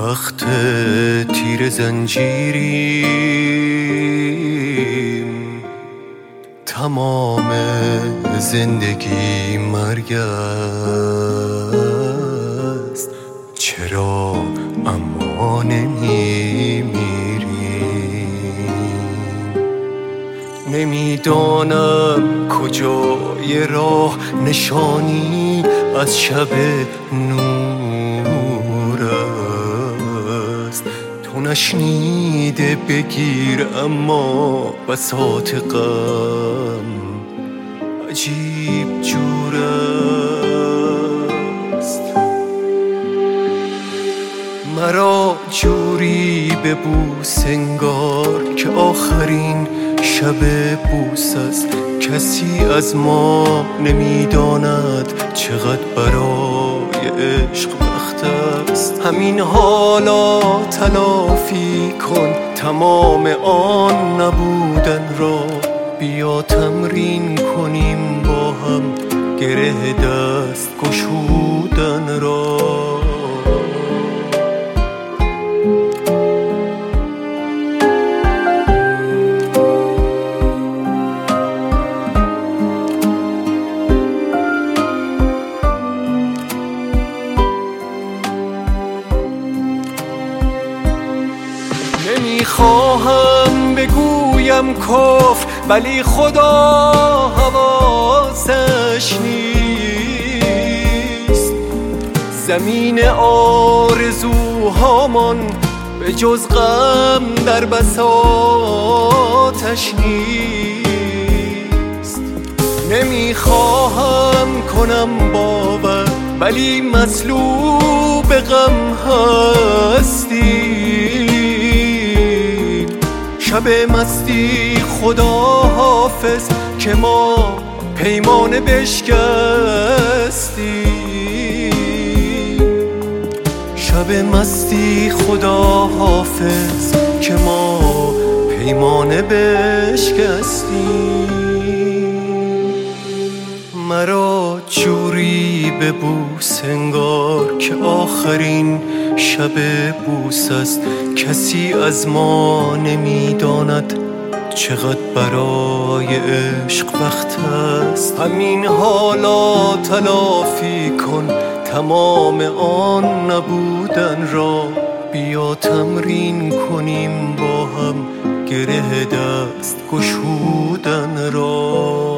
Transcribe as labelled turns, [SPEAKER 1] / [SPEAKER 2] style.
[SPEAKER 1] وقت تیر زنجیریم، تمام زندگی مرگ است. چرا اما نمیمیریم؟ نمیدانم کجای راه نشانی از شب نور است. تو نشنیده بگیر اما بساط غم عجیب جور است. مرا جوری ببوس انگار که آخرین شب بوس است. کسی از ما نمیداند چقدر برای عشق وقت است. همین حالا تلافی کن تمام آن نبودن را. بیا تمرین کنیم با هم گره دست گشودن را. نمیخواهم بگویم کفر ولی خدا حواسش نیست. زمین آرزوهامان به جز غم در بساطش نیست. نمیخواهم کنم باور ولی مصلوب غم هستی. شب مستی خدا حافظ که ما پیمانه بشکستیم. شب مستی خدا حافظ که ما پیمانه بشکستیم. مرا جوری ببوس انگار که آخرین شب بوس است. کسی از ما نمیداند چقدر برای عشق وقت است. همین حالا تلافی کن تمام آن نبودن را. بیا تمرین کنیم با هم گره دست گشودن را.